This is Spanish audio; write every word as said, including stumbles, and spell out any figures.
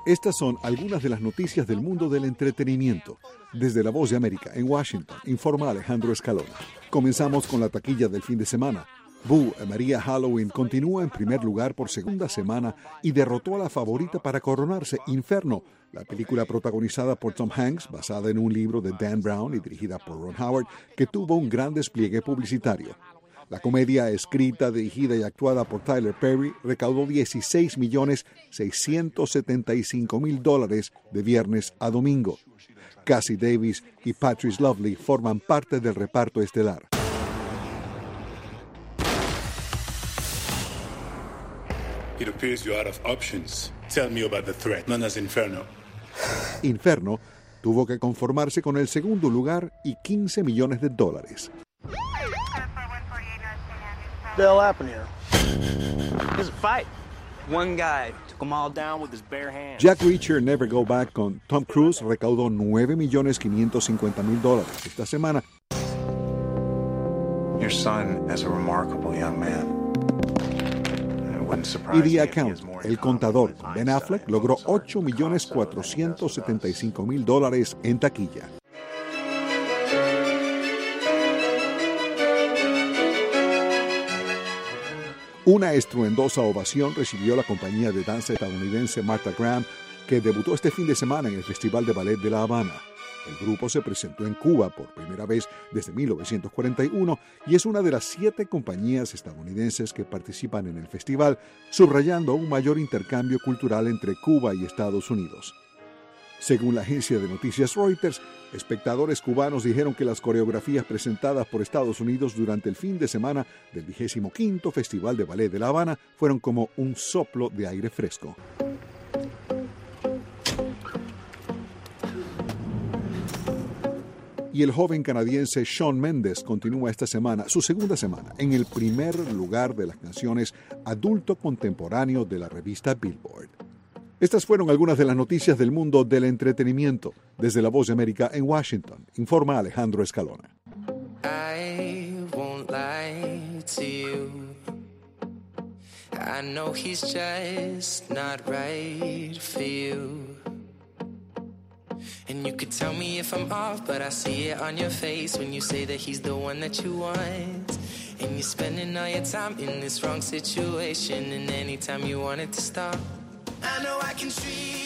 Estas son algunas de las noticias del mundo del entretenimiento. Desde La Voz de América, en Washington, informa Alejandro Escalona. Comenzamos con la taquilla del fin de semana. Boo, María Halloween, continúa en primer lugar por segunda semana y derrotó a la favorita para coronarse, Inferno, la película protagonizada por Tom Hanks, basada en un libro de Dan Brown y dirigida por Ron Howard, que tuvo un gran despliegue publicitario. La comedia, escrita, dirigida y actuada por Tyler Perry, recaudó dieciséis millones seiscientos setenta y cinco mil dólares de viernes a domingo. Cassie Davis y Patrice Lovely forman parte del reparto estelar. It appears you're out of options. Tell me about the threat known as Inferno. Inferno tuvo que conformarse con el segundo lugar y quince millones de dólares. What the hell happened here? There's a fight. One guy took them all down with his bare hands. Jack Reacher Never Go Back con Tom Cruise recaudó nueve millones quinientos cincuenta mil dólares esta semana. Your son is a remarkable young man. Y The Accountant, El Contador, con Ben Affleck, logró ocho millones cuatrocientos setenta y cinco mil dólares en taquilla. Una estruendosa ovación recibió la compañía de danza estadounidense Martha Graham, que debutó este fin de semana en el Festival de Ballet de La Habana. El grupo se presentó en Cuba por primera vez desde mil novecientos cuarenta y uno y es una de las siete compañías estadounidenses que participan en el festival, subrayando un mayor intercambio cultural entre Cuba y Estados Unidos. Según la agencia de noticias Reuters, espectadores cubanos dijeron que las coreografías presentadas por Estados Unidos durante el fin de semana del vigésimo quinto Festival de Ballet de La Habana fueron como un soplo de aire fresco. Y el joven canadiense Shawn Mendes continúa esta semana, su segunda semana, en el primer lugar de las canciones adulto contemporáneo de la revista Billboard. Estas fueron algunas de las noticias del mundo del entretenimiento. Desde La Voz de América en Washington, informa Alejandro Escalona. I won't lie to you. I know he's just not right for you. And you could tell me if I'm off, but I see it on your face when you say that he's the one that you want. And you're spending all your time in this wrong situation, and anytime you want it to stop, I know I can treat